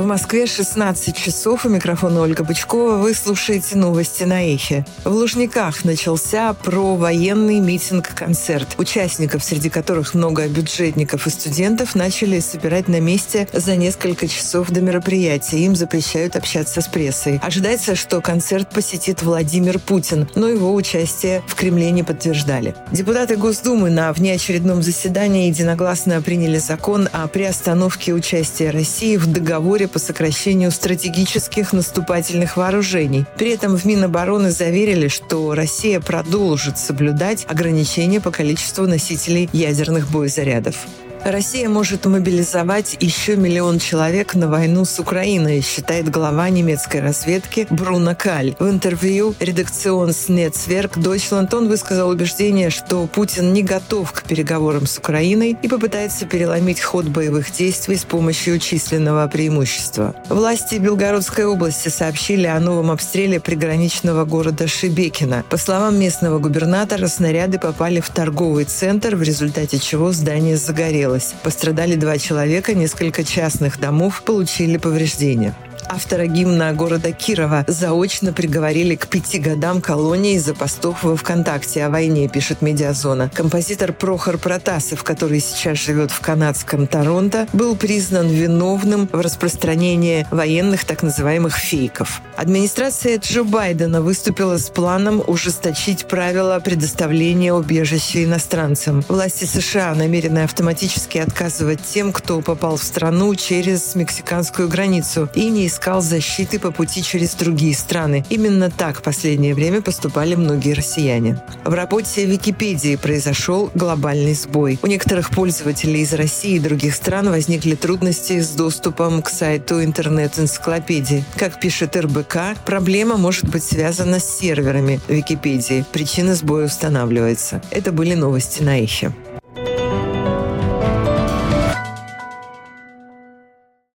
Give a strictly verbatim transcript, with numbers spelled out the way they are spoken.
В Москве шестнадцать часов. У микрофона Ольга Бычкова. Вы слушаете новости на Эхе. В Лужниках начался провоенный митинг-концерт. Участников, среди которых много бюджетников и студентов, начали собирать на месте за несколько часов до мероприятия. Им запрещают общаться с прессой. Ожидается, что концерт посетит Владимир Путин, но его участие в Кремле не подтверждали. Депутаты Госдумы на внеочередном заседании единогласно приняли закон о приостановке участия России в договоре по сокращению стратегических наступательных вооружений. При этом в Минобороны заверили, что Россия продолжит соблюдать ограничения по количеству носителей ядерных боезарядов. Россия может мобилизовать еще миллион человек на войну с Украиной, считает глава немецкой разведки Бруно Каль. В интервью «Редакционс-Нецверк Дойчланд» он высказал убеждение, что Путин не готов к переговорам с Украиной и попытается переломить ход боевых действий с помощью численного преимущества. Власти Белгородской области сообщили о новом обстреле приграничного города Шебекино. По словам местного губернатора, снаряды попали в торговый центр, в результате чего здание загорелось. Пострадали два человека, несколько частных домов получили повреждения. Автора гимна города Кирова заочно приговорили к пяти годам колонии из-за постов во ВКонтакте о войне, пишет «Медиазона». Композитор Прохор Протасов, который сейчас живет в канадском Торонто, был признан виновным в распространении военных так называемых фейков. Администрация Джо Байдена выступила с планом ужесточить правила предоставления убежища иностранцам. Власти США намерены автоматически отказывать тем, кто попал в страну через мексиканскую границу и не искал защиты по пути через другие страны. Именно так в последнее время поступали многие россияне. В работе Википедии произошел глобальный сбой. У некоторых пользователей из России и других стран возникли трудности с доступом к сайту интернет-энциклопедии. Как пишет эр бэ ка, проблема может быть связана с серверами Википедии. Причина сбоя устанавливается. Это были новости на Эхе.